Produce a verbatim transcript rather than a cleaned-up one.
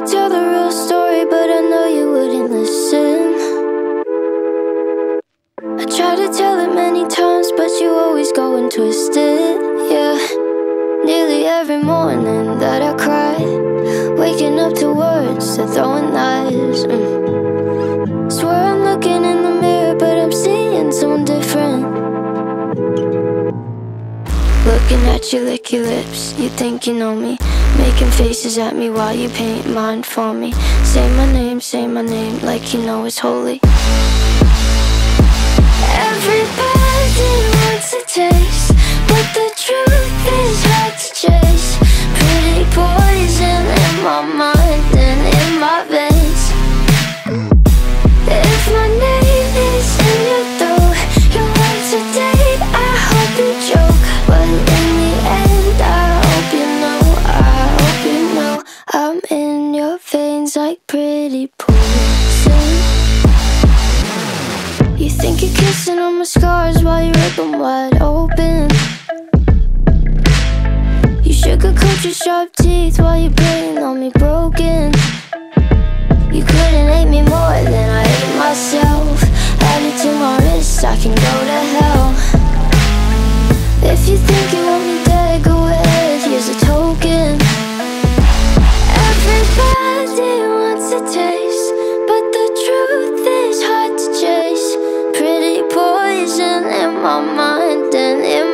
tell the real story, but I know you wouldn't listen. I try to tell it many times, but you always go and twist it, yeah. Nearly every morning that I cry, waking up to words that throwing lies. mm. Swear I'm looking in the mirror, but I'm seeing someone different. Looking at you, lick your lips, you think you know me, making faces at me while you paint mine for me. Say my name, say my name, like you know it's holy. Everybody wants a taste, but the truth is hard to chase. Pretty poison in my mind and in my veins. If my name is in your throat, your words a date, I hope you joke. But in the end, I hope you know, I hope you know I'm in your veins like pretty poison. You think you're kissing on my scars while you rip them wide open. You sugarcoat your sharp teeth while you're playing on me broken. You couldn't hate me more than I hate myself. Add it to my wrist, I can go to hell. If you think you want me dead, go ahead, here's a token. Everybody wants a taste, but the truth is hard to chase. Pretty poison in my mind and in